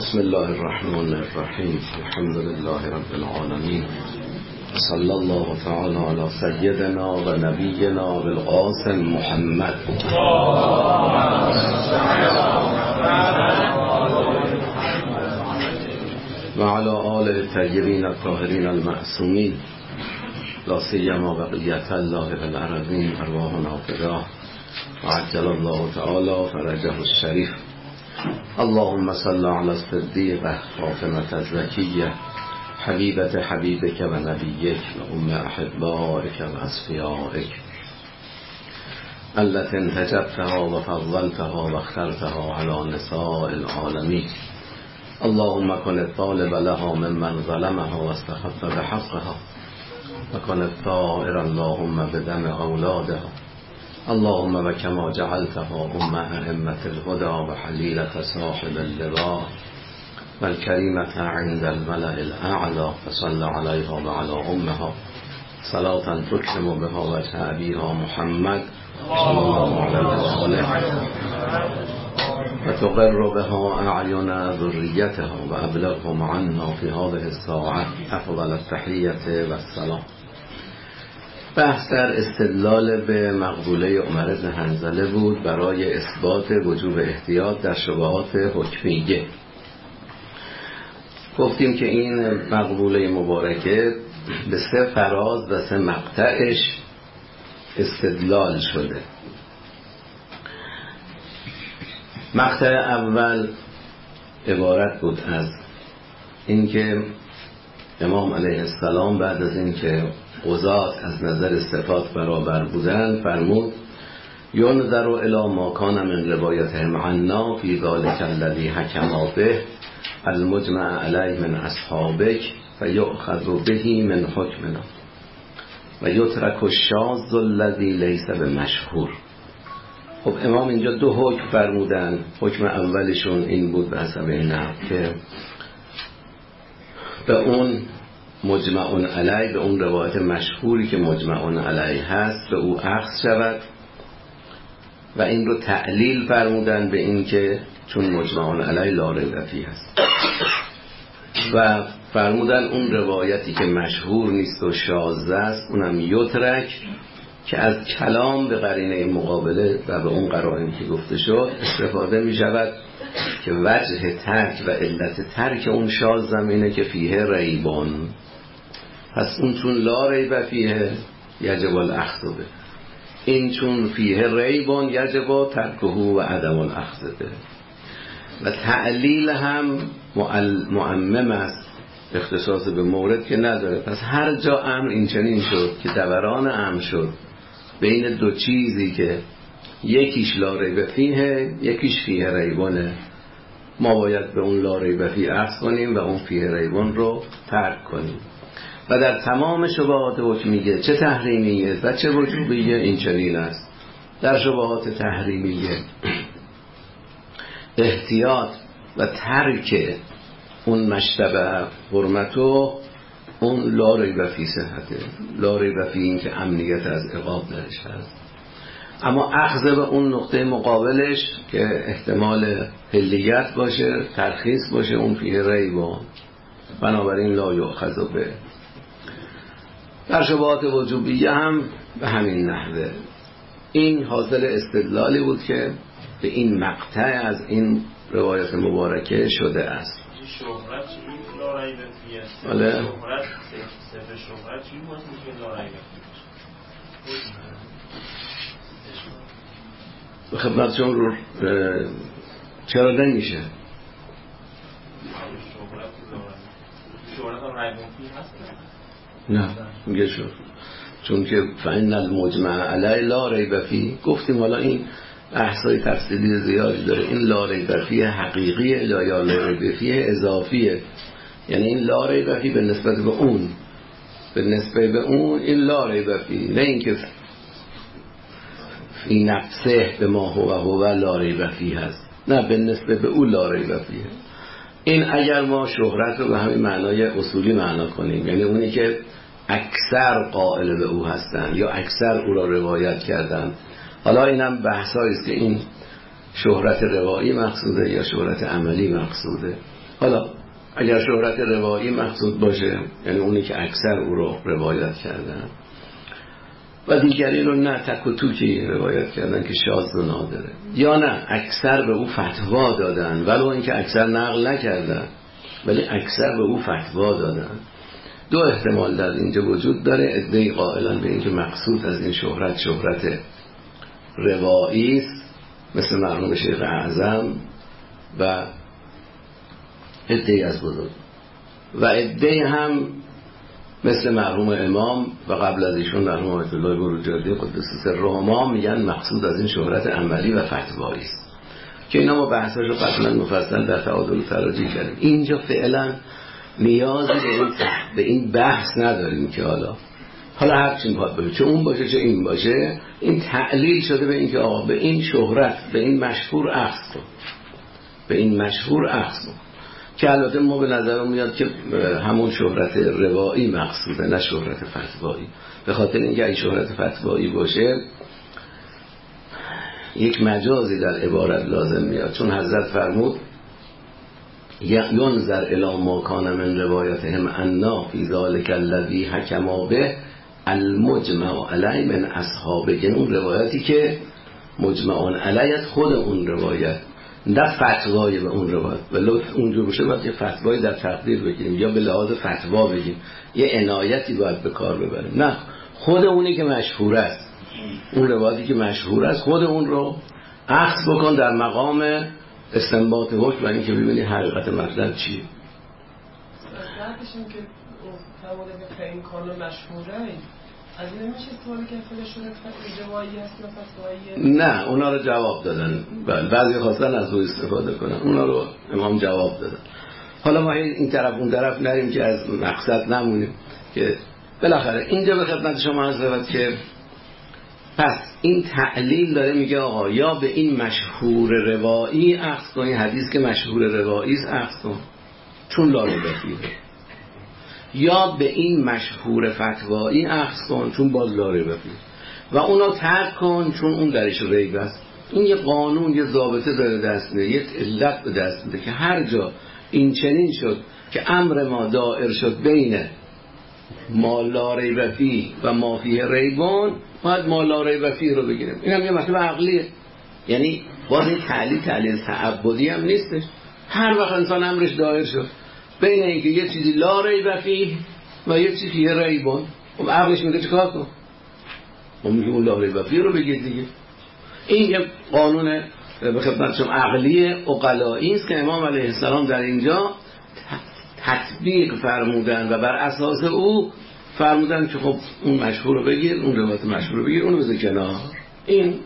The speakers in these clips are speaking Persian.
بسم الله الرحمن الرحیم. الحمد لله رب العالمین. صلی الله تعالی علی سیدنا و نبینا بالقاسم محمد و علی آله الطیبین الطاهرین المعصومین، لا سیما بقیة الله فی الارضین ارواحنا فداه و عجل الله تعالی فرجه الشریف. اللهم صل على الصديقة فاطمة الزكية حبيبة حبيبك ونبيك وأم أحبائك وأصفيائك التي انتجبتها وفضلتها واخترتها على نساء العالمين. اللهم كن الطالب لها ممن ظلمها واستخف بحقها، وكن الطائر اللهم بدم أولادها. اللهم وكما جعلتها أئمة الهدى وحليلة صاحب اللواء والكريمة عند الملأ الأعلى، فصل عليها وعلى أمها صلاة تكرم بها وجه أبيها محمد صلى الله عليه وسلم، وتقر بها أعين ذريتها، وأبلغهم عنا في هذه الساعة أفضل التحية والسلام. بحث در استدلال به مقبوله عمر بن حنظله بود برای اثبات وجوب احتیاط در شبهات حکمیه. گفتیم که این مقبوله مبارکه به 3 فراز و 3 مقطعش استدلال شده. مقطع اول عبارت بود از اینکه امام علیه السلام بعد از اینکه قضات از نظر صفات برابر بودن فرمود ینظر الی ما کان من روایتهم عنا فی ذلک الذی حکم به المجمع علیه من اصحابک فیؤخذ به من حکمنا و یترک الشاذ الذی لیس بمشهور. خب امام اینجا 2 حکم فرمودن. حکم اولشون این بود به حسب این نقل که به اون مجمعون علیه، به اون روایت مشهوری که مجمعون علیه هست به او اخذ شود، و این رو تعلیل فرمودن به این که چون مجمعون علیه لا ریب فیه هست، و فرمودن اون روایتی که مشهور نیست و شاذ است اونم یترک، که از کلام به قرینه مقابله و به اون قرائنی که گفته شد استفاده می شود که وجه ترک و علت ترک اون شاذ اینه که فیه ریبان، پس اون چون لا ریب فیه یجب الاخذ به، این چون فیه ریبان یجب ترکه و عدم الاخذ به. و تعلیل هم معمم است، اختصاص به مورد که نداره. پس هر جا امر این چنین شد که دوران امر شد بین 2 چیزی که یکیش لا ریب فیه یکیش فیه ریبانه، ما باید به اون لا ریب فیه اخذ کنیم و اون فیه ریبان رو ترک کنیم. و در تمام شبهات حکمیه، چه تحریمیه و چه وجوبیه، این چنین است. در شبهات تحریمیه احتیاط و ترک اون مشتبه حرمتو، اون لا ریب فی صحته، لا ریب فی این که امنیت از عقاب درش هست. اما اخذ به اون نقطه مقابلش که احتمال حلیت باشه، ترخیص باشه، اون فیه ریبان، بنابراین لا یؤخذ به. در شبهات وجوبیه هم به همین نحوه. این حاصل استدلالی بود که به این مقطع از این روایت مبارکه شده است. شهرت چی لا ریب فیه؟ بله. شهرت صفر شهرت چی بود که لا ریب به خدمتشون رو چرا نمیشه؟ شهرت هم ریب فیه هست؟ نه میگه شد چون که فإن المجمع علی لا ریب فیه. گفتیم حالا این احصای تفصیلی زیادی داره. این لا ریب فیه حقیقیه یا لا ریب فیه اضافیه، یعنی این لا ریب فیه به نسبت به اون، به نسبت به اون این لا ریب فیه، نه اینکه این نفسه به ما هو لا ریب فیه هست، نه به نسبت به اون لا ریب فیه. این اگر ما شهرت رو به همین معنای اصولی معنا کنیم، یعنی اونی که اکثر قائل به او هستن یا اکثر او را روایت کردن. حالا اینم بحثایی است که این شهرت روایی مقصوده یا شهرت عملی مقصوده. حالا اگر شهرت روایی مقصود باشه، یعنی اونی که اکثر او رو روایت کردن و دیگری رو نه تک و توکی روایت کردن که شاذ و نادره، یا نه اکثر به او فتوا دادن ولو اینکه اکثر نقل نکردن ولی اکثر به او فتوا دادن. دو احتمال در اینجا وجود داره. عده‌ای قائلن به اینکه مقصود از این شهرت روایی است مثل مرحوم شیخ اعظم و عده‌ای از بزرگ، و عده‌ای هم مثل مرحوم امام و قبل از ایشون مرحوم آیت الله بروجردی قدس سرهما میگن مقصود از این شهرت عملی و فتوایی است، که اینا ما بحثاشو قبلا مفصل در تعادل تراجی کردیم. اینجا فعلا نیازی به این بحث نداریم که حالا هر چی میخواد باشه، چه اون باشه چه این باشه، این تعلیل شده به این که آقا به این شهرت، به این مشهور اخذ کن، به این مشهور اخذ کن، که البته ما به نظرم میاد که همون شهرت روایی مقصوده نه شهرت فتوایی. به خاطر اینکه اگه شهرت فتوایی باشه یک مجازی در عبارت لازم میاد، چون حضرت فرمود ینظر الی ما کان من روایتهم انا فی ذلک الذی حکما به المجمع علی من اصحابه، یعنی اون روایتی که مجمع علی از خود اون روایت، نه فتوای به اون روایت. ولی اونجور باشه باید یه فتوایی در تقدیر بگیریم یا به لحاظ فتوا بگیم، یه عنایتی باید به کار ببریم. نه، خود اونی که مشهور است، اون روایتی که مشهور است، خود اون رو اخذ بکن در مقام استنباط حکم و اینکه ببینی حقیقت مطلب چیه. بعدش این که تمام این کانون مشهوره، از این نمیشه سوالی که خودش شده روایی هست یا فتوایی؟ نه، اونا رو جواب دادن. بعضی خواستن از او استفاده کنن، اونا رو امام جواب دادن. حالا ما این طرف اون طرف نریم که از مقصد نمونیم، که بالاخره اینجا به خدمت شما عرض شود که پس این تعلیل داره میگه آقا یا به این مشهور روایی اخذ کن، این حدیث که مشهور روایی است اخذ کن چون لا ریب فیه، یا به این مشهور فتوایی اخذ کن چون باز لا ریب فیه، و اونا ترک کن چون اون درش ریب است. این یه قانون، یه ضابطه داره دست میده، یه علت به دست میده که هر جا این چنین شد که امر ما دائر شد بین ما لا ریب فیه و ما فیه ریبون، باید ما لا ریب فیه رو بگیریم. این هم یه مطلب عقلیه، یعنی باز این تعلیل تعبدی هم نیستش. هر وقت انسان امرش دائر شد بین اینکه یه چیزی لا ریب فیه و یه چیزی فیه ریبون، خب عقلش میگه چیکار کن؟ ما میگیم اون لا ریب فیه رو بگیر دیگه. این یه قانون به خدمت شما عقلی عقلایی است که امام علیه السلام در اینجا تطبیق فرمودن و بر اساس او فرمودن که خب اون مشهور رو بگیر، اون روایت مشهور رو بگیر، اون رو بذار کنار. این در ریب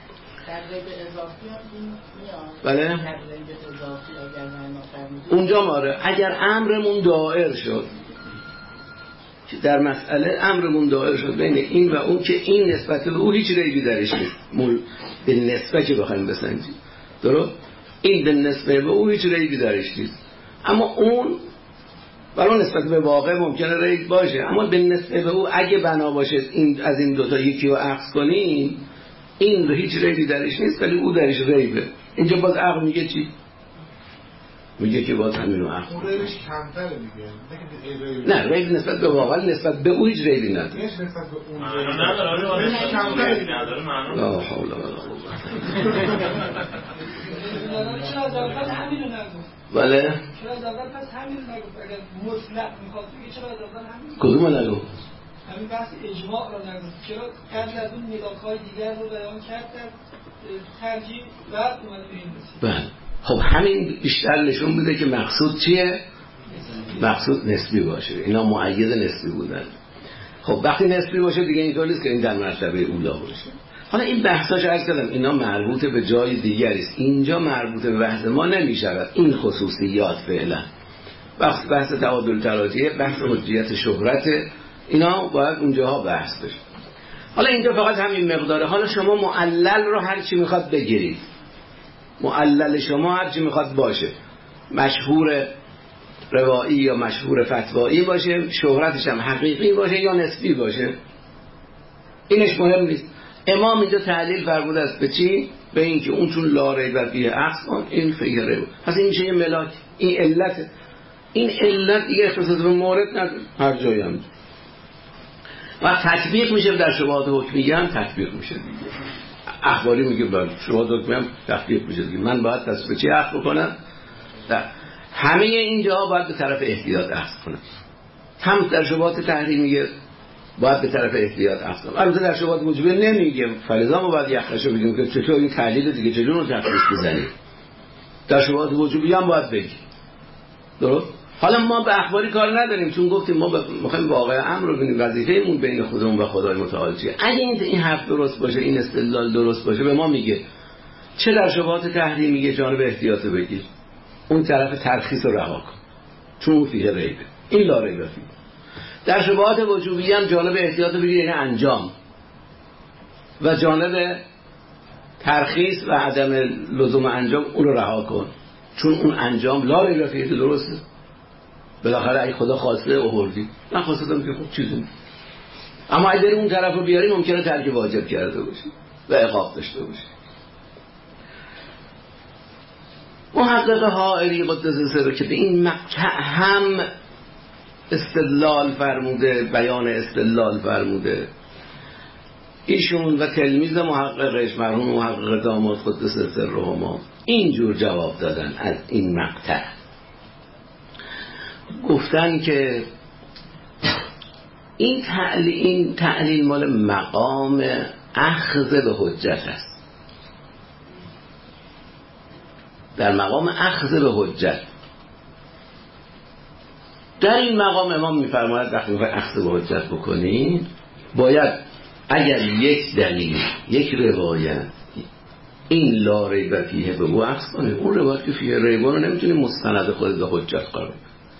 اضافی هم این میاد. بله؟ در ریب اضافی اگر معنا فرمودید اونجا ماره اگر امرمون دائر شد، در مسئله امرمون دائر شد بین این و اون که این نسبت به او هیچ ریبی درش نیست، به نسبت که بخوایم بسنجیم، درست؟ این به نسبت به او هیچ ریبی درش نیست، اما اون برای نسبت به واقع ممکنه ریب باشه، اما به نسبت به او اگه بنا باشه این از این دوتا یکی رو اخذ کنیم، این هیچ ریبی درش نیست ولی او درش ریبه. اینجا باز عقل میگه چی؟ میگه که باز همین رو اخذ اون ریبش کمتره دیگه، نه ریب نسبت به واقع، نسبت به او هیچ ریبی نداره. نسبت به اون نداره کمتره. لا حول ولا قوة. چرا از اول همین رو نگفت؟ بله؟ چرا از اول پس همین رو نگفت؟ اگر مطلق میخواد بگه چرا از اول همین رو کدوم رو نگفت؟ همین بحث اجماع رو نگفت، چرا قبل از اون ملاک‌های دیگر رو بیان کرد در ترجیح بعد اومده به این رسید؟ بله. خب همین بیشتر نشون میده که مقصود چیه؟ مقصود نسبی باشه. اینا مؤید نسبی بودن. خب وقتی نسبی باشه دیگه اینطور نیست که این در مرتبه اولا باشه. حالا این بحثاش عرض کردم اینا مربوط به جای دیگری است، اینجا مربوط به بحث ما نمیشود این خصوصیات فعلا. بحث تعادل تراجیح، بحث حجیت شهرت، اینا باید اونجاها بحث بشه. حالا اینجا فقط همین مقداره. حالا شما معلل رو هر چی میخواد بگیرید، معلل شما هر چی میخواد باشه، مشهور روایی یا مشهور فتوایی باشه، شهرتش هم حقیقی باشه یا نسبی باشه، اینش مهم نیست. امام اینجا تعلیل فرموده است به چی؟ به اینکه اون چون لا ریب فیه اخذ کن، این فیه ریب. پس این میشه یه ملاک، این علت، این علت دیگه اختصاص به مورد نداره، هر جایی هم و تطبیق میشه در شبهات حکمیه هم تطبیق میشه دیگه. اخباری میگه بله شبهات حکمیه هم تطبیق میشه دیگه. من باید تصفیه چی اخذ بکنم؟ همه اینجا باید به طرف احتیاط اخذ کنم. هم در شبهات تحریمیه باید به طرف احتیاط اخذ کنم. البته در شبهات وجوبیه نمیگیم، فلزا ما باید یخشو بگیم که چطور این تحلیل دیگه چجور رو تخصیص بزنیم. در شبهات وجوبیه هم باید بگیم. درست؟ حالا ما به اخباری کار نداریم، چون گفتیم ما میخوایم واقع امر رو ببینیم، وظیفه‌مون بین خودمون و خدای متعال چیه. اگه این حرف درست باشه، این استدلال درست باشه، به ما میگه چه در شبهات تحریم میگه جانب احتیاط بگیر، اون طرف ترخیص رو رها کن، چون فیه ریبه، این لا ریبه فیه. در شبهات وجوبی هم جانب احتیاط بگیر، یعنی انجام، و جانب ترخیص و عدم لزوم انجام اون رو رها کن، چون اون انجام لا ریبه فیه. درسته؟ بالاخره اگه خدا خواسته آوردی، من خواستم که خب چیزی، اما اگه اون طرف رو بیاری ممکنه ترک واجب کرده باشی و عقاب داشته باشی. محقق حائری قدس سره که به این مقطع هم استدلال فرموده، بیان استدلال فرموده، ایشون و تلمیذ محققش مرحوم محقق داماد قدس سرهما اینجور جواب دادن از این مقطع. گفتن که این تعلیل مال مقام اخذ به حجت است. در مقام اخذ به حجت، در این مقام امام میفرماید وقتی میخوای اخذ به حجت بکنی باید اگر یک دلیل، یک روایت این لا ریب فیه به او اخذ کنی، اون روایت که فیه ریب رو نمیتونی مستند خود به حجت قرار.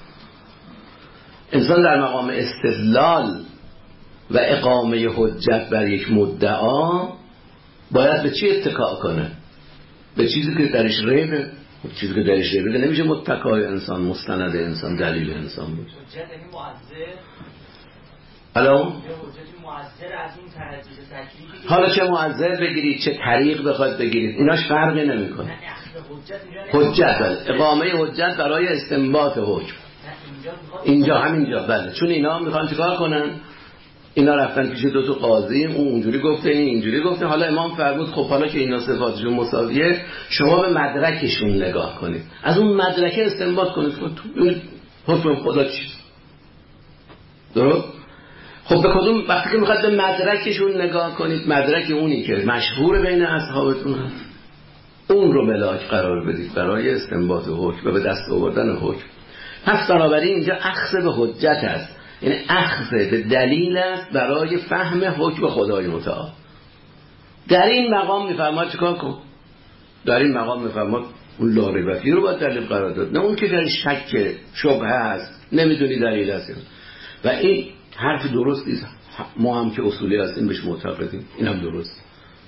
انسان در مقام استدلال و اقامه حجت بر یک مدعا باید به چی اتکا کنه؟ به چیزی که درش ریبه. چیزی که درش ریبه نمیشه متکای انسان، مستند انسان، دلیل انسان باشه. حجت یعنی مؤثر. حالا حجت مؤثر از اون ترجیح تکلیفی، حالا چه مؤثر بگیرید چه طریق بخواد بگیرید ایناش فرقی نمیکنه. حجت اقامه حجت برای استنباط حکم اینجا همینجا، بله، چون اینا میخوان چیکار کنن؟ اینا رفتن پیش دو قاضی، اون اونجوری گفته این اینجوری گفته. حالا امام فرمود خب حالا که اینا صفاتشون مساویه شما به مدرکشون نگاه کنید، از اون مدرکه استنباط کنید حکم خدا چیست. درست؟ خب به کدوم وقتی که میخواد به مدرکشون نگاه کنید، مدرک اونی که مشهور بین اصحابتون هست اون رو ملاک قرار بدید برای استنباط حکم و به دست آوردن حکم. پس بنابراین اینجا اخذ به حجت است، یعنی اخذ به دلیل است برای فهم حکم خدای متعال. در این مقام میفرماد چیکار کن؟ در این مقام میفرماد اون لا ریب فیه رو باید دلیل قرار داد، نه اون که در شک شبهه است نمیدونی دلیل است. و این حرف درستی است، ما هم که اصولی هستیم بهش معتقدیم، این هم درست.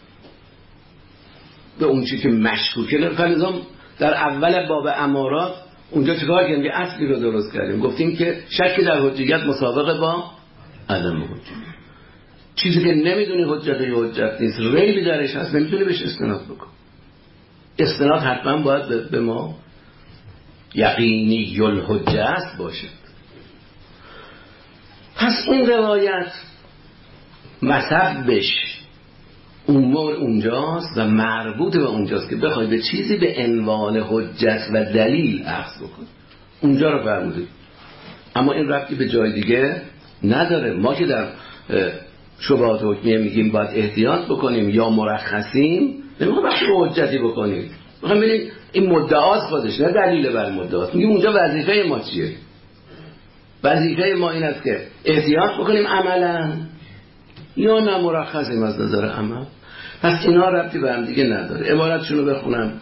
به اون چیزی که مشکوکه فلزم در اول باب امارات اونجا چیکار کردیم؟ یه اصلی رو درست کردیم، گفتیم که شک در حجیت مسابقه با عدم حجیت. چیزی که نمیدونی حجت یا حجت نیست، ریبی درش هست، نمیتونی بهش استناد بکن. استناد حتما باید به ما یقینی الحجه است باشه. پس این روایت مصبش امور اونجاست و مربوط به اونجاست که بخوای به چیزی به عنوان حجت و دلیل اخذ بکن، اونجا رو فرموده. اما این ربطی به جای دیگه نداره. ما که در شبهات حکمیه میگیم باید احتیاط بکنیم یا مرخصیم، نمیخوام بخش حجتی بکنیم، میخوام ببینیم این مدعاست خودش، نه دلیل بر مدعاست. میگیم اونجا وظیفه ما چیه؟ وظیفه ما این است که احتیاط بکنیم عملا یا نه مرخصیم از نظر عمل. پس اینا ربطی به هم دیگه نداره. عبارتشون رو بخونم.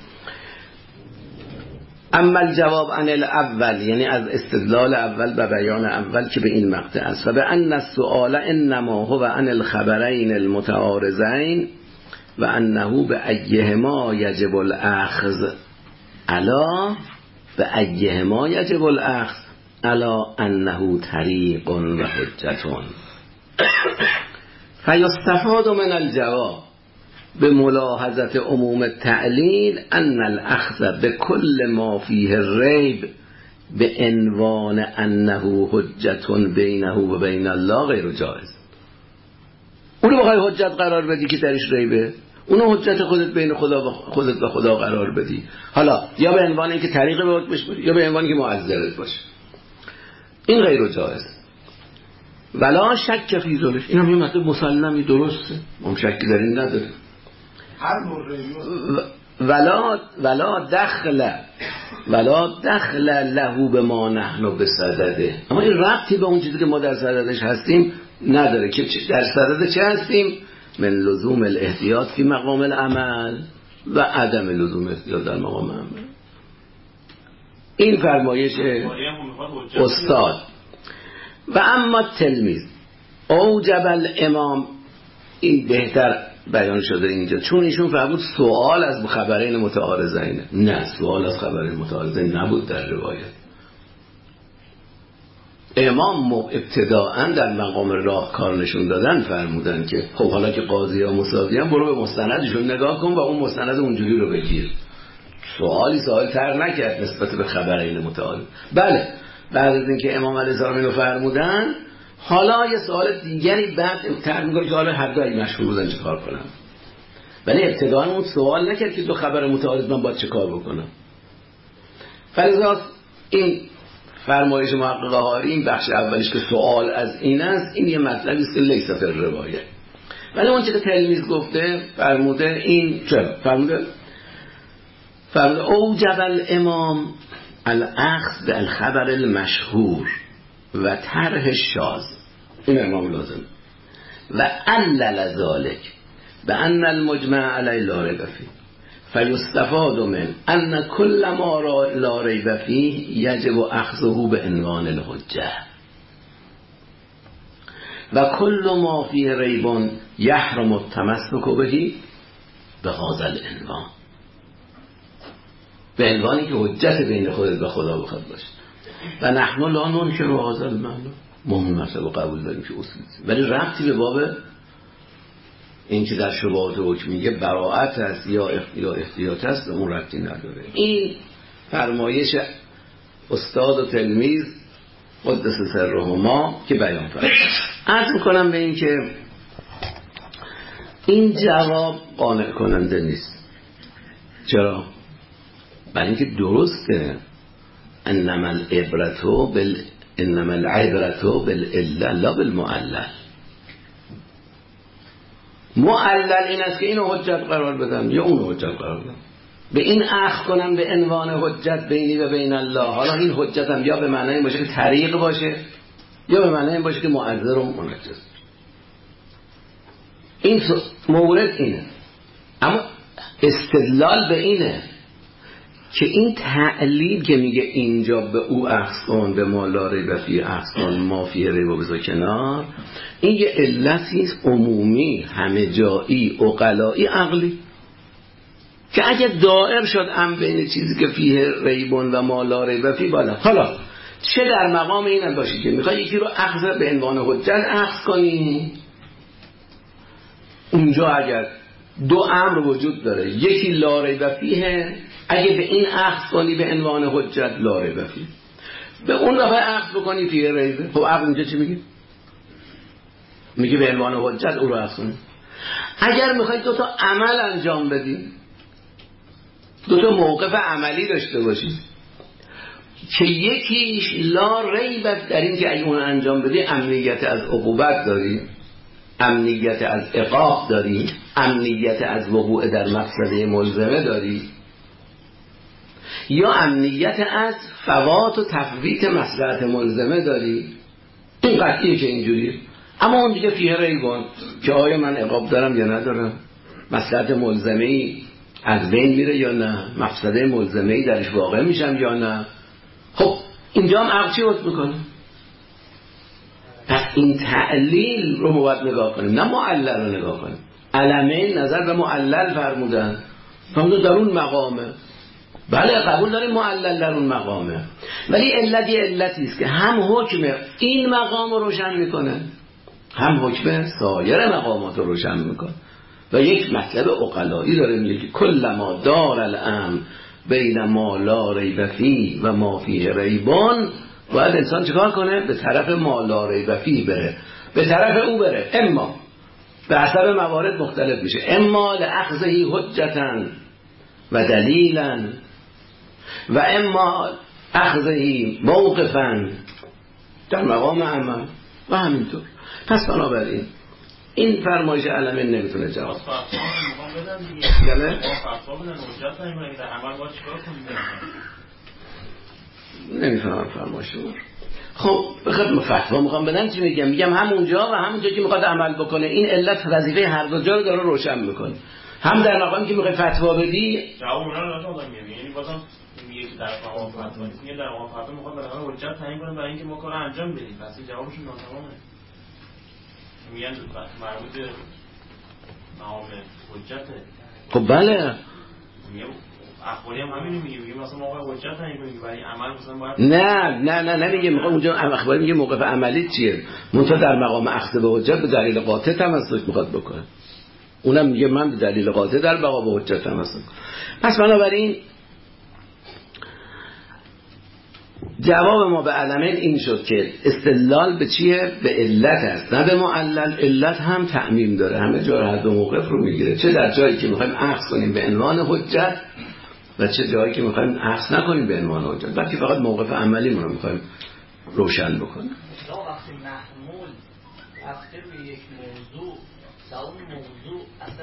اما الجواب عن الاول، یعنی از استدلال اول و بیان اول که به این مقطع است، و به ان السؤال انما هو عن الخبرین المتعارضین و انه به ایهما یجب الاخذ علا به ایهما یجب الاخذ علا انه طریق و حجتون. فیستفاد من الجواب، به ملاحظت عموم تعلیل ان الاخذ به کل ما فیه ریب به عنوان انه حجت بینه و بین الله غیر جایز. اونو بخوای حجت قرار بدی که درش ریبه، اونو حجت خودت بین خودت و خدا قرار بدی، حالا یا به عنوان اینکه طریق به حکمش باشه یا به عنوان که معذرت باشه، این غیر جایز. ولا شک فی ذلک، این هم یه مطلب مسلمی درسته، ما شکی در این نداریم. هر نوع ریبی ولا دخل له به ما نحن بصدده، اما این ربطی به اون چیزی که ما در صددش هستیم نداره که در صدد چه هستیم؟ من لزوم الاحتیاط فی مقام العمل و عدم لزوم احتیاط در مقام عمل. این فرمایش استاد. و اما تلمیذ اوجب الامام، این بهتر بیان شده اینجا، چون ایشون فرمود سوال از خبرین متعارضین. نه، سوال از خبرین متعارضین نبود در روایت. امام ابتداءً در مقام راهکار نشون دادن فرمودن که خب حالا که قاضی ها مساویان برو به مستندشون نگاه کن و اون مستند اونجوری رو بگیر. سوالی سوال تر نکرد نسبت به خبرین متعارض. بله، بعد از اینکه امام علیه السلام اینو فرمودن، حالا یه سوال دیگری بعد تر میگه که حالا هر دوی مشهور بودن چه کار کنم. ولی ابتداءً اون سوال نکرد که دو خبر متعارض من باید چه کار بکنم. فلذا این فرمایش محقق هاری، این بخش اولیش که سوال از این است، این یه مطلبی است که لیس فی الروایه. ولی اون چه که تلمیذ گفته فرموده، این چرا فرموده اوجب الامام الاخذ بالخبر المشهور و طرح شاذ، این امام لازم. و علل ذلك بان المجمع علی لا ریب فیه فیستفاد من ان کل ما لا ریب فیه یجب اخذه به عنوان الحجه و کل ما فیه ریب یحرم التمسک به بهذا العنوان، به عنوانی که حجت بین خودت و خدا بخواد باشه. و نحن لا ننکر هذا المعنی، ما این مسئله قبول داریم که اصولی، ولی ربطی به باب این که در شبهات حکم میگه براءت است یا احتیاط است اون ربطی نداره. این فرمایش استاد و تلمیذ قدس سرهما که بیان فرمود. عرض میکنم به این که این جواب قانع کننده نیست. چرا؟ برای اینکه درسته انما العبرة بالعلة لا بالمعلل. معلل این است که اینو حجت قرار بدم یا اونو حجت قرار بدم، به این اخذ کنم به عنوان حجت بینی و بین الله. حالا این حجتم یا به معنی این باشه که طریق باشه یا به معنی این باشه که معذر و منجز. این مورد اینه. اما استدلال به اینه که این تعلیل که میگه اینجا به او اخذ کن، به ما لا ریب فیه اخذ کن، ما فیه ریب بذار کنار، این یه علتی است عمومی، همه جایی، عقلایی، عقلی، که اگه دائر شد بین چیزی که فیه ریبون و ما لا ریب فیه بالا. حالا چه در مقام این باشی که میخوای یکی رو اخذ به عنوان حجت اخذ کنی، اونجا اگر دو امر وجود داره، یکی لا ریب فیه، اگه به این اخذ کنی به عنوان حجت لا ریب فیه، به اون دفعه اخذ بکنی فیه ریبه، خب عقل اینجا چی میگه؟ میگه به عنوان حجت او رو اخذ کنی. اگر میخوای دو تا عمل انجام بدی، دو تا موقف عملی داشته باشی که یکیش لا ریبت در این که اگه اون انجام بدی امنیت از عقوبت داری، امنیت از عقاب داری، امنیت از وقوع در مفسده ملزمه داری، یا امنیت از فوات و تفویت مصلحت ملزمه داری، این قطعیه که اینجوریه. اما اون دیگه فیه ریبون که آیا من عقاب دارم یا ندارم، مصلحت ملزمه‌ای از بین میره یا نه، مفسده ملزمه‌ای درش واقع میشم یا نه. خب اینجا هم عقل چی وقت میکنه؟ پس این تعلیل رو باید نگاه کنیم، نه معلل رو نگاه کنیم. علمین نظر به معلل فرمودن، فرمودن در اون مقامه. بله قبول داریم معلل در اون مقامه، ولی علتی است که هم حکم این مقام رو روشن میکنه، هم حکم سایر مقامات رو روشن میکنه. و یک مطلب عقلایی داره میگه که کل ما دار الامر بین ما لا ریب فیه و ما فیه ریبان، باید انسان چیکار کنه؟ به طرف ما لا ریب فیه بره، به طرف او بره. اما به حسب موارد مختلف میشه، اما لأخذه حجتا و دلیلا و اما اخذه موقفا در مقام عمل و همینطور. پس بنابراین این فرمایش علمه نمیتونه جواب نمیفهمم فرمایش رو. خب بخاطر فتوا میخوام بدن چی میگم همونجا و همونجا که میخواد عمل بکنه. این علت وظیفه هر دو جا رو داره روشن میکنه. هم در مقامی که میخوای فتوا بدی جواب اونا رو دادم، یعنی بازم میگه در مقام فتوا نیست، میگه در مقام فتوا میخواد بالاخره حجت تعیین کنه برای اینکه ما کارو انجام بدیم. پس جوابشون ناتمامه. میگن مربوط به مقام حجته. خب بله اخباری هم همینو میگه مثلا موقع حجت تعیین کنیم برای عمل مثلا باید نه میگه میخوام اونجا اخباری میگه موقف عملی چیه؟ منتها در مقام اخذ به حجت به دلیل قاطع تمسک میخواد بکنه. اونم میگه من به دلیل قاطع در مقام به حجت تمسک. پس بنابراین جواب ما به علمین این شد که استدلال به چیه؟ به علت است، نه به معلل. علت هم تعمیم داره، همه جا هر دو موقف رو میگیره، چه در جایی که میخوایم اخذ کنیم به عنوان حجت و چه جایی که میخوایم اخذ نکنیم به عنوان حجت، بلکه فقط موقف عملی رو میخوایم روشن بکنیم. وقتی محمول وقتی روی یک موضوع اون موضوع اصلا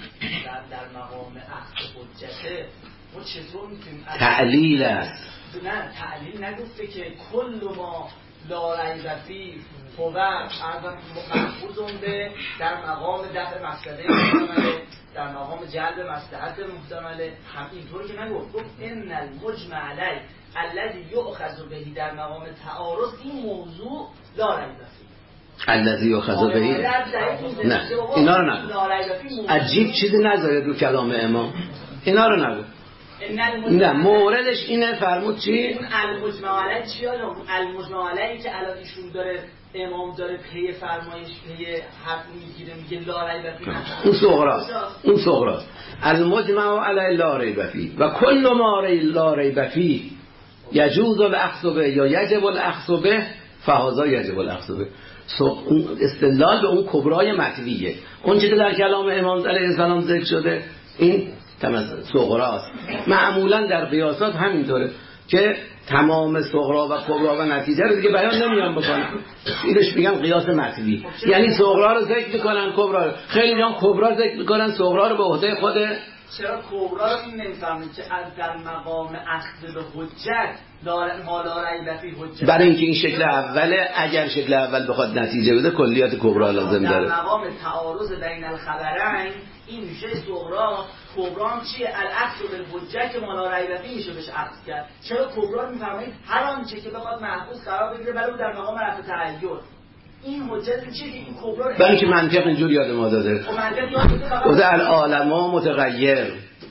در مقام اخذ حجته، ما چطور میتونیم تعلیل است؟ نه تعلیل نگفته که کل ما لا ریب فیه هو ارزم محفوظ به در مقام دفع مفسده محتمله، در مقام جلب مصلحت محتمله. هم اینطور که نگفت، گفت ان المجمع علیه الذی یؤخذ به در مقام تعارض، این موضوع لا ریب فیه الذی یؤخذ به. نه اینا رو نگو، عجیب چیزی نذارید رو کلام امام، اینا رو نگو. نه موردش اینه. فرمود چی؟ اون المجمع علیه چی؟ المجمع علیه که الان ایشون داره امام داره پی فرمایش پی حرف میگیره میگه لا ریب فیه، اون صغراست. المجمع علیه لا ریب فیه و کل ما لا ریب فیه یجوز الاخذ به یا یجب الاخذ به فهذا یجب الاخذ به. استدلال به اون کبرای مطلوبیه، اون چیزی که در کلام امام علیه السلام ذکر شده این صغراست. معمولا در قیاسات همینطوره که تمام صغرا و کبرا و نتیجه رو دیگه بیان نمیان بکنن، اینش میگن قیاس مطلوبی، یعنی صغرا رو ذکر میکنن کبرا رو، خیلی جان کبرا ذکر میکنن صغرا رو به عهده خود. چرا کبرا رو نمیفهمید که از در مقام اخذ به حجت ما لا ریب فیه حجت، برای اینکه این شکل اوله، اگر شکل اول بخواد نتیجه بده کلیات کبرا لازم داره. در مقام تعارض بین الخبرین این میشه صغرا. کبرا هم چیه؟ الاخذ بالحجت که ما لا ریب فیه میشه بهش اخذ کرد. چرا کبرا رو میفهمید هر آنچه که بخواد محفوظ قرار بگیره ولی در مقام رفع تعین، این حجت چیه؟ این کبرا برای اینکه منطق اینجوری یاد ما داده. خود العالم متغیر،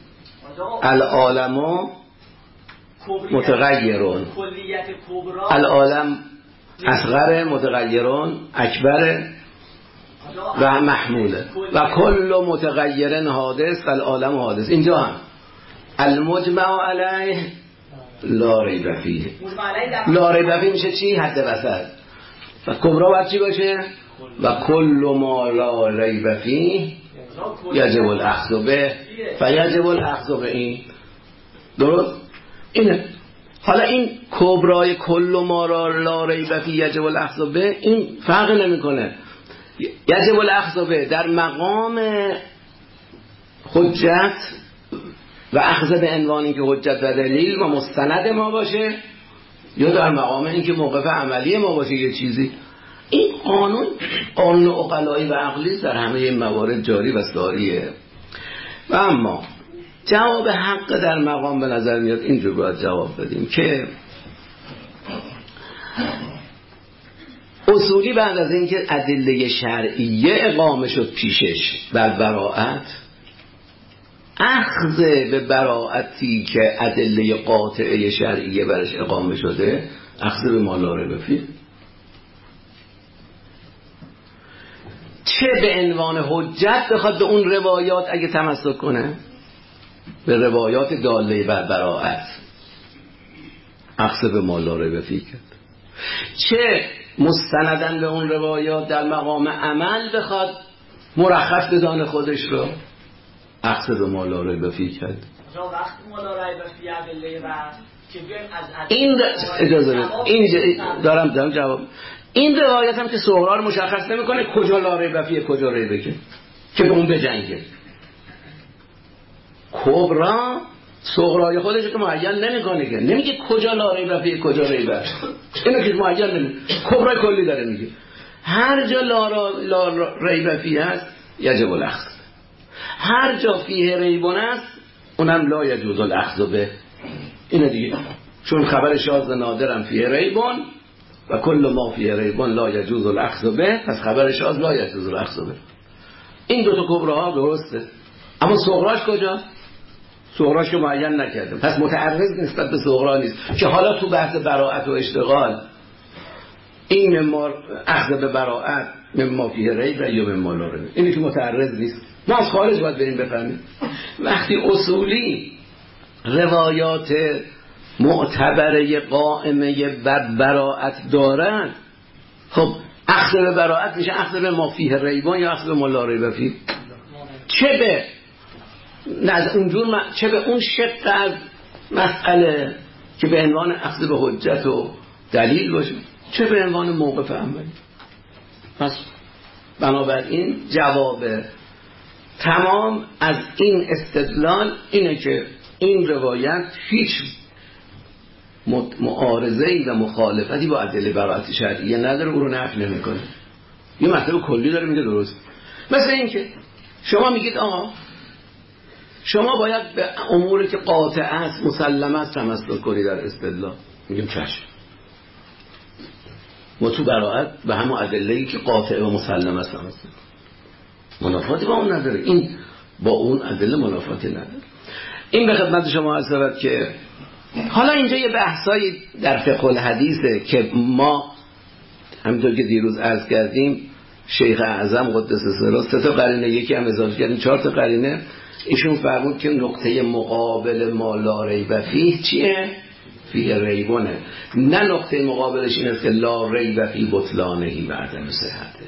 العالم متغیرون، کلیت کبرا العالم اصغر متغیرون اکبر و محموله و کل متغیر حادث العالم حادث. اینجا هم المجمع علیه لا ریب فیه، لا ریب فیه میشه چی؟ حد وسط. و کبرا باید چی باشه؟ و کل ما لا ریب فیه یجب الاخذ به فیجب الاخذ به. این درست اینه. حالا این کبرای کل ما لا ریب فیه یجب الاخذ به این فرق نمیکنه. یجب الاخذ به در مقام حجت و اخذ به عنوان اینکه حجت و دلیل و مستند ما باشه، یا در مقام اینکه موقف عملی ما باشه یه چیزی. این قانون عقلایی و عقلی در همه این موارد جاری و ساریه. و اما جواب حق در مقام به نظر میاد اینجور باید جواب بدیم که اصولی بعد از اینکه ادله شرعیه اقامه شد پیشش بر براءت، اخذ به براءتی که ادله قاطعه شرعیه برش اقامه شده، اخذ به ما لا ریب فیه. چه به عنوان حجت بخواد به اون روایات اگه تمسک کنه، به روایات داله بر براءت، اخذ به ما لا ریب فیه کرد، چه مستندن به اون روایات در مقام عمل بخواد مرخص بدانه خودش رو، اخذ به ما لا ریب فیه کرد. وقت ما لا ریب فیه ادله و که بیایم از این اجازه بده، این دارم جواب. این روایت هم که صغرا رو مشخص نمیکنه کجا لا ریب فیه کجا ریبه که به اون بجنگه. کبرا صغرای خودش که معین نمیکنه، که نمیگه کجا لا ریب فیه کجا ریبه، اینو که معین نمیکنه، کبرای کلی داره میگه هر جا لا ریب فیه هست یجب الاخذ، هر جا فیه ریبون است اونم لا یجوز الاخذ به. اینه دیگه، چون خبر شاذ نادرم فیه ریبون و کل ما فیه ریبون لا یجوز الاخذ به، پس خبر شاذ لا یجوز الاخذ به. این دو تا کبراها درسته، اما صغراش کجا؟ صغراش که معین نکردم، پس متعرض نسبت به صغرا نیست که حالا تو بحث براءت و اشتغال این مما اخذ به براءت مما فیه ریب یا مما لا ریب، اینی که متعرض نیست. ما از خارج باید بریم بفهمیم. وقتی اصولی روایات معتبره قائمه بر براءت دارن، خب اخذ به براءت میشه اخذ به ما فیه ریبون یا اخذ به ما لا ریب فیه. چه به چه به اون شق از مسئله که به عنوان اخذ به حجت و دلیل باشه، چه به عنوان موقف عملی. پس بنابراین جواب تمام از این استدلال اینه که این روایت هیچ معارضه‌ای و مخالفتی با ادله براءت شرعیه نداره، او رو نفی نمی‌کنه، یه مطلب کلی داره میگه درست. مثل این که شما میگید آقا شما باید به اموری که قاطع است مسلمه است تمسک کنید در استدلال، میگیم چشم، ما تو براءت به همون ادله‌ای که قاطع و مسلمه است تمسک، منافاتی با اون نداره، این با اون ادله منافاتی نداره. این به خدمت شما عرض شود که حالا اینجا یه بحثایی در فقه الحدیثه که ما همونطور که دیروز عرض کردیم شیخ اعظم قدس سره 3 تا قرینه یکی هم اضافه کردیم 4 تا قرینه، ایشون فرمود که نقطه مقابل ما لا ریب فیه چیه؟ فیه ریبونه، نه نقطه مقابلش این است که لا ریب فیه بطلانهی و عدم صحته.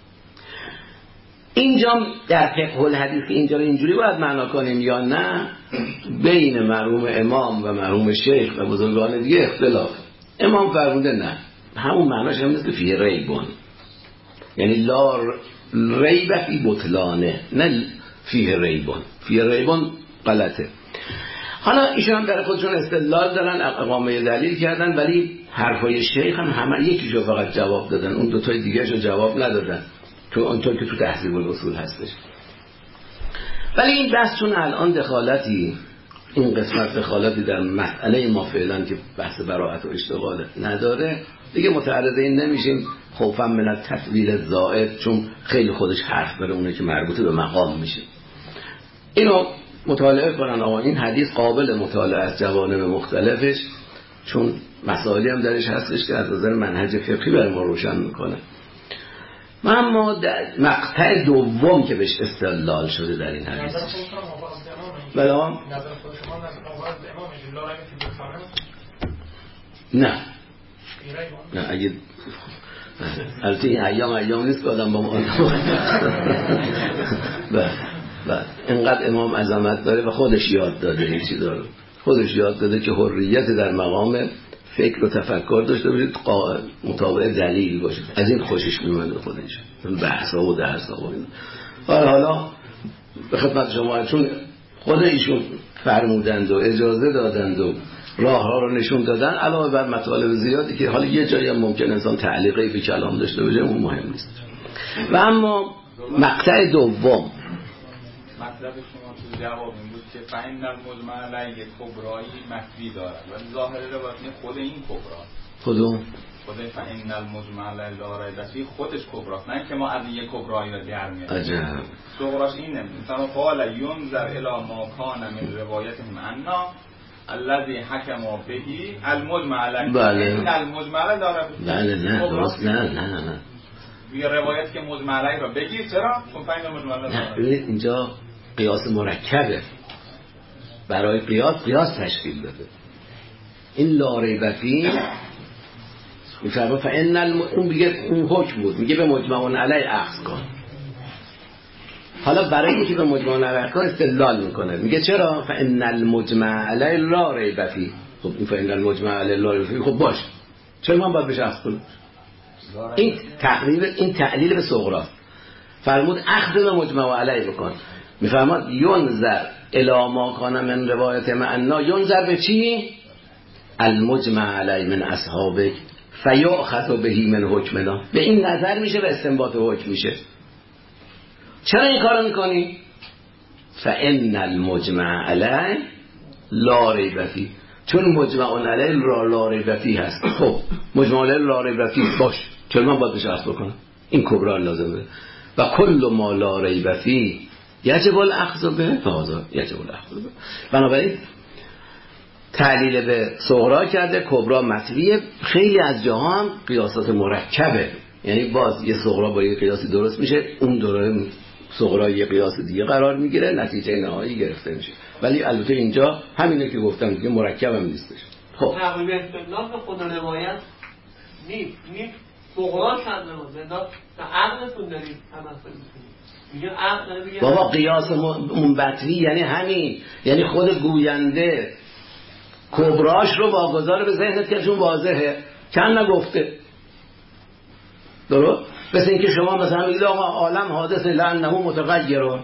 اینجا در فقه الحدیث اینجا رو اینجوری باید معنا کنیم یا نه؟ بین مرحوم امام و مرحوم شیخ و بزرگان دیگه اختلاف. امام فرموده نه، همون معناش هم مثل فیه ریبون، یعنی لا ریب فی بطلانه، نه فیه ریبون. فیه ریبون غلطه. حالا ایشون هم برای خودشون استدلال دارن، اقامه دلیل کردن، ولی حرفای شیخ هم همه یکیشو فقط جواب دادن، اون دوتای دیگه‌شو جواب ندادن، تو اونطور که تو تهذیب الاصول هستش. ولی این بحث چون الان دخالتی، این قسمت دخالتی در مسئله ما فعلا که بحث براءت و اشتغال نداره، دیگه متعرض این نمیشیم خوفا من التطویل الزائد، چون خیلی خودش حرف داره اونه که مربوط به مقام میشه. اینو مطالعه کنن آقا، این حدیث قابل مطالعه از جوانب مختلفش، چون مسائلی هم درش هستش که از نظر منهج فقهی برای ما روشن میکنه. اما در مقطع دوم که بهش استدلال شده در این حدیث، نظر خودتون موافق امامه؟ بله. نظر خود شما موافق امامه لا ریب فیه بطلانه؟ نه اگه البته این ایام نیست که آدم با ما بله اینقدر امام عظمت داره و خودش یاد داده، این چیز داره، خودش یاد داده که حریت در مقام فکر و تفکر داشته باشید، مطابق دلیل باشید. از این خوشش می‌آمد خودش، بحثا و درسا و اینا. حالا به خدمت شما، چون خود ایشون فرمودند و اجازه دادند و راه ها رو نشون دادن، علاوه بر مطالب زیادی که حالا یه جایی هم ممکن انسان تعلیقی به کلام داشته باشه، اون مهم نیست. و اما مقطع دوم مطلب شما تو جواب این بود که فإن المجمع علیه کبرایی مطوی دارد، ولی ظاهر روایت خود این کبرا، خودم خود فإن المجمع علیه لا ریب فیه خودش کبراست، نه که ما از یه کبرایی رو در میاریم. عجب. صغراش اینه، مثلا قال ینظر الی ما کان من روایتهم عنا الذي حكم به المجمع علیه. بله. این المجمع علیه لا ریب فیه. بله نه درست، نه بیا روایت که مجمع علیه را بگیر. چرا؟ چون فهم مجمع علیه نه ببینید اینجا قیاس مرکبه، برای قیاس تشکیل داده. این لا ریب فیه میفرما فان اون میگه اون حکم بود، میگه به مجمع علیه اخذ کن. حالا برای اینکه به مجمع علیه کن استدلال میکنه، میگه چرا؟ فان المجمع علیه لا ریب فیه. خب این فان المجمع علیه لا ریب فیه، خب باش، چرا من باید بهش اخذ کنم؟ این تعلیل به صغراست. فرمود اخذ به مجمع علیه بکن. میفرماد ینظر الی ما کان من روایت معنا، ینظر به چی؟ المجمع علیه من اصحابک فیؤخذ به من حکمنا. به این نظر میشه و استنباط حکم میشه. چرا این کارو میکنی؟ فان المجمع علیه لا ریب فیه، چون مجمع علیه لا ریب فیه هست. خب مجمع علیه لا ریب فیه باش، چرا من باید بهش اخذ بکنم؟ این کبرا لازمه. و کل ما لا ریب فیه یجب الاخذ به، فهذا یجب الاخذ به. بنابراین تعلیل به صغرا کرده، کبرا مطویه. خیلی از جاها هم قیاسات مرکبه، یعنی باز یه صغرا با یه قیاسی درست میشه، اون دوره صغرا یه قیاس دیگه قرار میگیره، نتیجه نهایی گرفته میشه. ولی البته اینجا همینه که گفتم دیگه، مرکب هم نیستش. خب تقریبا استدلال به خود روایت نیست، صغرا کرده ما زنده عقلتون دارید تمثل میکنید. میگه عقل میگه بابا قیاس منبطی یعنی همین، یعنی خود گوینده کبراش رو واگذار به ذهنت که چون واضحه، کم نگفته. درست؟ مثل اینکه شما مثلا میگید آقا عالم حادث لانه متغیرون،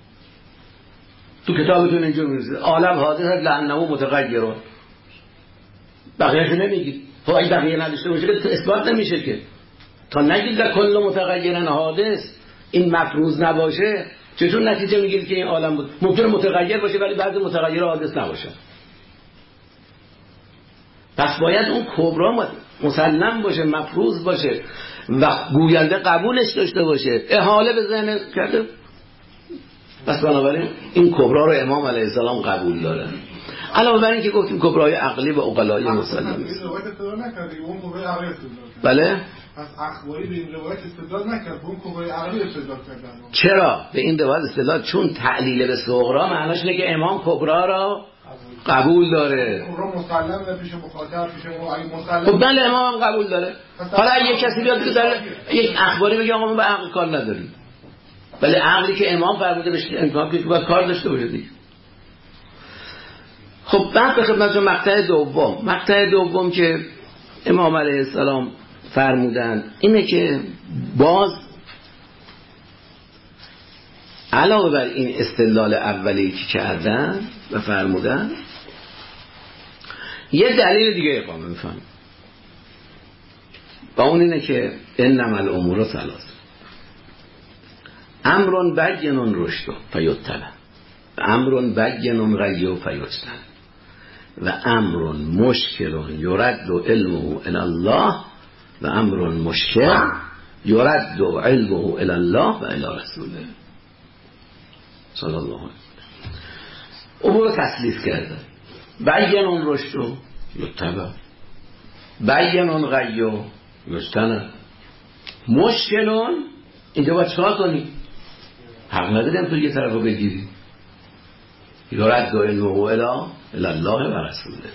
تو کتابتون اینجور می‌نویسید عالم حادث لانه متغیرون، بقیه‌شو نمیگید. خب اگه بقیه نداشته باشه که اثبات نمیشه که. تا نگید در کل متغیرن حادث این مفروض نباشه، چطور نتیجه میگیرید که این عالم بود؟ ممکنه متغیر باشه ولی بعضی متغیر حادث نباشه. پس باید اون کبرا مسلم باشه، مفروض باشه و گوینده قبولش داشته باشه، احاله به ذهن کرده. پس بنابراین این کبرا رو امام علیه السلام قبول داره. علاوه بر این که گفتیم کبرای عقلی و عقلای مسلم است. بله؟ پس اخباری به این روایت استدلال نکرد، اون کبرای عقلی استدلال کرد. چرا به این روایت استدلال؟ چون تعلیل به صغرا معناش اینه که امام کبرا را قبول داره. کبرا مسلم پیش مخاطب، پیش مسلم. خب بله امام هم قبول داره. حالا یک کسی بیاد که داره یک اخباری بگه آقا ما به عقل کار نداریم، ولی عقلی که امام فرموده بهش امکان که باید کار داشته باشه دیگه. خب بعد به خدمتتون مقطع دوم که امام علیه السلام فرمودن اینه که باز علاوه بر این استدلال اولی که کردن و فرمودن، یه دلیل دیگه اقامه می‌فرمایند و اون اینه که انما الامور ثلاث، امر بین رشد فیتبع، و امر بین غی فیجتنب، و امر مشکل یرد علمه الی الله، و امر مشکل یرد علمه الی الله و الی رسوله صلی الله علیه و امور تسلیف کرده. بین رشد یتبع، بین غی یجتنب، مشکل اینجا باید چکار کنی؟ حق نداریم تو یه طرف رو بگیری. یرد علمه الی الله و رسوله.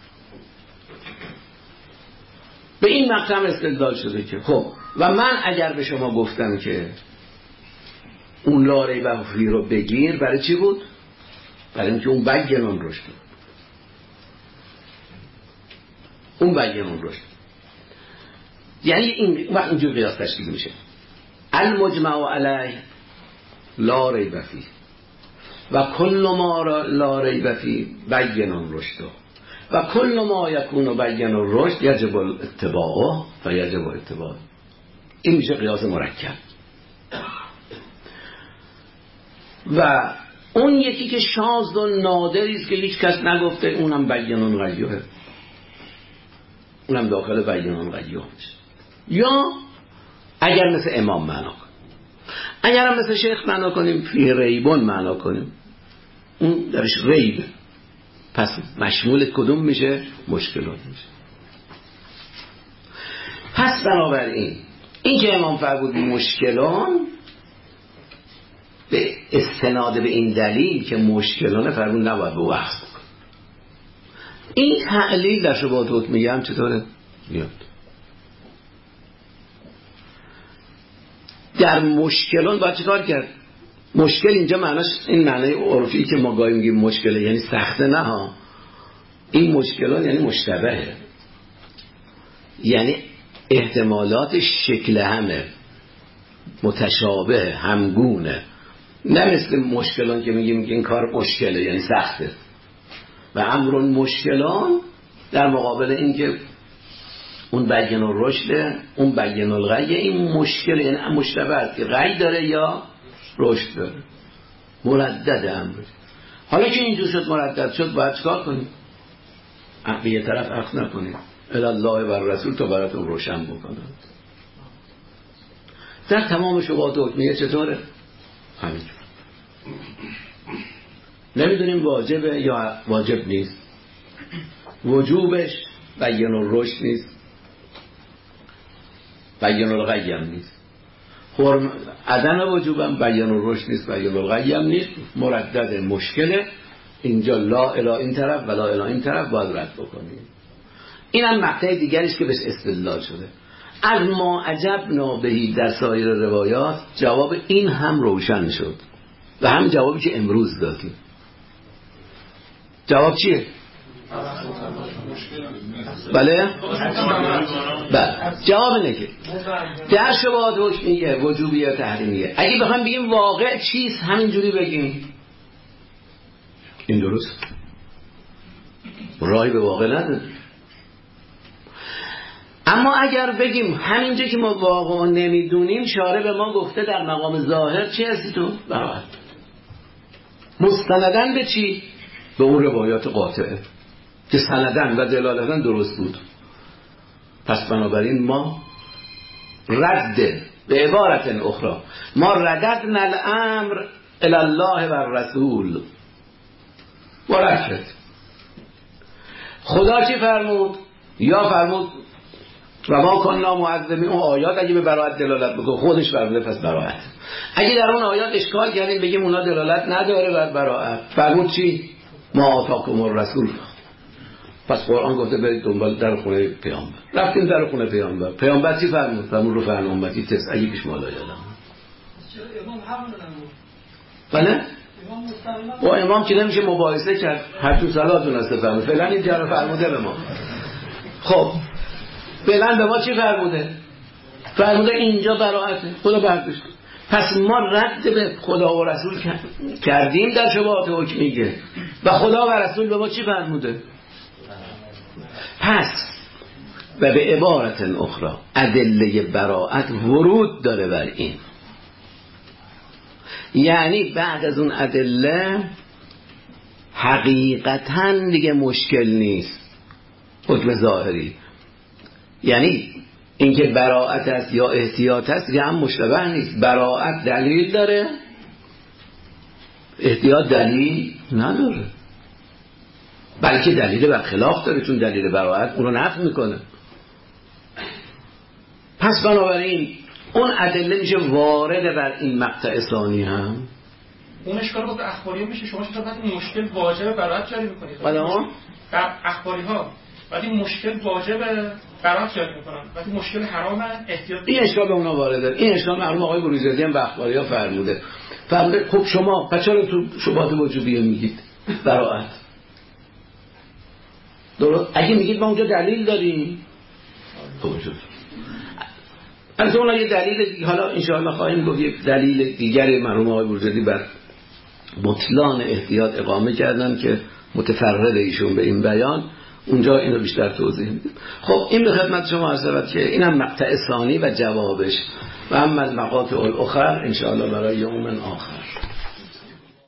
به این مقطع استدلال شده که خب و من اگر به شما گفتم که اون لا ریب فیه رو بگیر، برای چی بود؟ برای اینکه اون بین رشد، اون بین رشد، یعنی این وقت اینجور قیاس تشکیل میشه. المجمع علیه لا ریب فیه و کل ما لا ریب فیه بین رشد، و کل ما یکون بین رشد یجب اتباعه و یجب اتباعه. این میشه قیاس مرکب. و اون یکی که شاذ و نادری است که هیچ کس نگفته، اونم بین غیه، اونم داخل بین غیه میشه. یا اگر مثل امام معنا کنیم، اگر هم مثل شیخ معنا کنیم فی ریبون معنا کنیم، اون درش ریب، پس مشمول کدوم میشه؟ مشکلات میشه. پس بنابراین این که امام فرمود مشکلان به استناد به این دلیل که مشکلانه فرمود نباید به وقت بکن. این تعلیل در شبهات حکمیه هم چطوره؟ میاد در مشکلان باید چیکار کرد؟ مشکل اینجا معناش این معنی عرفی که ما گاهی میگیم مشکله یعنی سخته، نه ها. این مشکلان یعنی مشتبهه، یعنی احتمالات شکل همه، متشابه، همگونه، نه مثل مشکلان که میگیم که این کار مشکله یعنی سخته. و امر مشکلان در مقابل این که اون بیان الرشد، اون بیان الغی، این مشکل یعنی مشتبه است که غی داره یا رشد داره. مردد امر. حالا که اینجور شد مردد شد باید چکار کنیم؟ به یه طرف عقص نکنیم، الله و رسول تا براتون روشن بکنن. در تمام شبهات حکمیه چطوره؟ همینجور. نمیدونیم واجبه یا واجب نیست. وجوبش بیان الرشد نیست، بیان الغی هم نیست. عدم وجوبم بیان الرشد نیست، بیان الغی هم نیست. مردد مشکله. اینجا لا اله این طرف و لا اله این طرف باید رد بکنیم. این هم مقطع دیگریش که بهش استدلال شده. از ما عجبنا بهی در سایر روایات جواب این هم روشن شد و هم جوابی که امروز دادیم. جواب چیه؟ بله؟ جواب اینه که در شبهات حکمیه وجوبیه تحریمیه اگه بخوام بگیم واقع چیست همینجوری بگیم این درست، راهی به واقع نداره. اما اگر بگیم همینجا که ما واقعا نمیدونیم، شارع به ما گفته در مقام ظاهر چی هستی تو؟ براحت. مستندن به چی؟ به اون روایات قاطعه که سندن و دلالتن درست بود. پس بنابراین ما رد به عبارت اخرى ما رددنا الامر الی الله و الرسول ورشد. خدا چی فرمود؟ یا فرمود و ما کنا معذبین. اون آیات اگه به براءت دلالت بکنه خودش فرموده پس براءت. اگه در اون آیات اشکال کردیم بگیم اونا دلالت نداره بر براءت، فرمود چی؟ ما آتاکم الرسول. پس قرآن گفته برید دنبال در خونه پیامبر. رفتیم در خونه پیامبر. پیامبر چی فرمود؟ فرمود رو فعل امتی تست اگه پیش مالا یادم. امام همون نمود. بله؟ با امام که نمیشه مباحثه کرد. هر تو صلاتون است فرمود. فعلا این جا رو فرموده به ما. خب فعلا به ما چی فرموده؟ فرموده اینجا براءته. خدا برداشت. پس ما رد به خدا و رسول کردیم در شبهات حکمیه و خدا و رسول به ما چی فرموده؟ پس و به عبارت اخرى ادله براءت ورود داره بر این، یعنی بعد از اون ادله حقیقتا دیگه مشکل نیست حکم ظاهری، یعنی اینکه براءت است یا احتیاط است دیگه هم مشتبه نیست. براءت دلیل داره، احتیاط دلیل نداره، بلکه دلیل بر خلاف داره، چون دلیل براءت اون رو نفی میکنه. پس بنابراین اون ادله میشه وارد بر این مقطع ثانی هم. اون اشکال با اخباری میشه. شما چطور وقتی مشکل واجب براءت جاری میکنید؟ در اخباری ها وقتی مشکل واجب براءت جاری میکنن، وقتی مشکل حرامه احتیاط. این اشکال به اونا وارده. این اشکال مرحوم آقای بروجردی هم به اخباری ها فرموده. خب شما چرا تو شبهات وجوبیه میگید براءت؟ درست. اگه میگید ما اونجا دلیل داریم، خب از اون یه دلیل دیگه حالا انشاءالله خواهیم گفت، یک دلیل دیگری مرحوم آقای بروجردی بر بطلان احتیاط اقامه کردن که متفرد ایشون به این بیان، اونجا اینو بیشتر توضیح میدیم. خب این به خدمت شما عرض شود که اینم مقطع ثانی و جوابش و اما المقاطع الاخر انشاءالله برای یوم آخر.